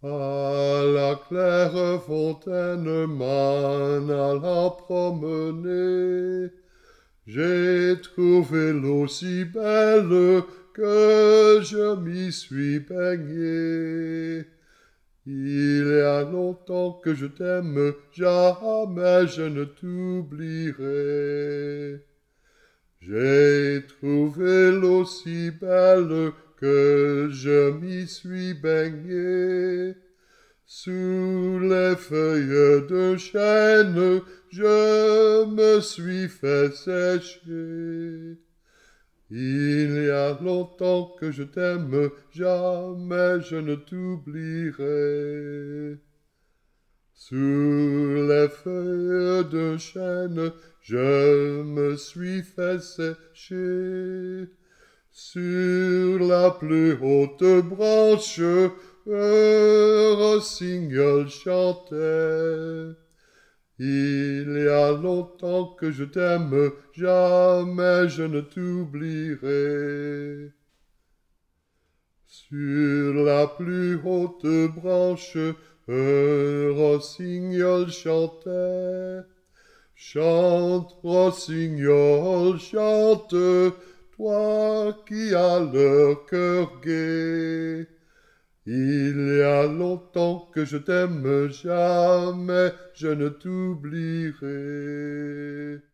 À la claire fontaine m'en allant promener, j'ai trouvé l'eau si belle que je m'y suis baigné. Il y a longtemps que je t'aime, jamais je ne t'oublierai. J'ai trouvé l'eau si belle que je m'y suis baigné. Sous les feuilles de chêne, je me suis fait sécher. Il y a longtemps que je t'aime, jamais je ne t'oublierai. Sous les feuilles de chêne, je me suis fait sécher. Sur la plus haute branche, un rossignol chantait. Il y a longtemps que je t'aime, jamais je ne t'oublierai. Sur la plus haute branche, un rossignol chantait. Chante, rossignol, chante, toi qui as le cœur gai. Il y a longtemps que je t'aime, jamais je ne t'oublierai.